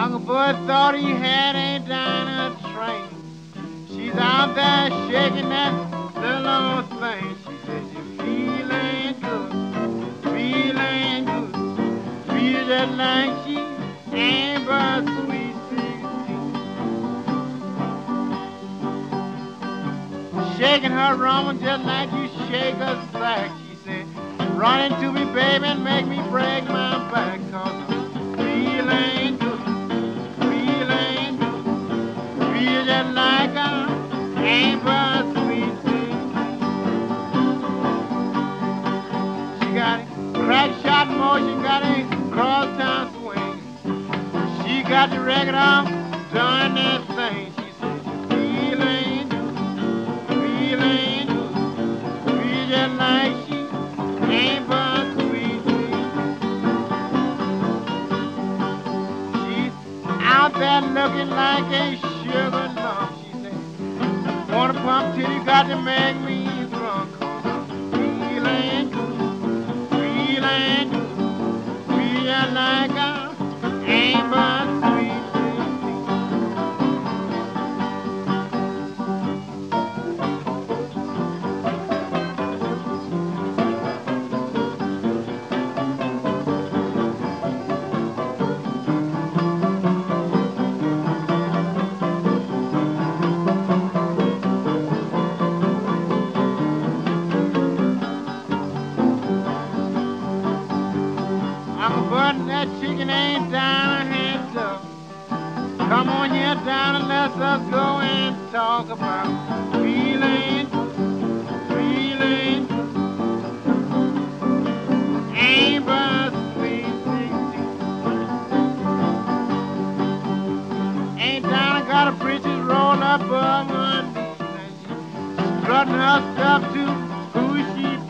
Uncle Bud thought he had a diner train. She's out there shaking that little old thing. She says, "You're feeling good, feeling good. Feel just like she ain't but sweet 16. Shaking her rumble just like you shake a sack." She said, "Run into me, baby, and make me break my back, 'cause I'm feeling good, feeling good. Feel just like I ain't but sweet 16. She got a crack shot motion, got a crosstown swing. She got the record on, doing that thing." She said, "You're feeling good, feeling good. Feel just like she ain't but sweet 16. She's out there looking like a sugar lump." She said, "Wanna pump till you got to make me drunk, 'cause I'm feeling good, feeling good. Feel like I ain't but sweet 16. Uncle Bud, that chicken ain't down her hands up. Come on here down and let's us go and talk about feeling good, feeling good. Ain't but sweet 16. Ain't down and got her britches rolled up above her knees, and she strutting her stuff to who she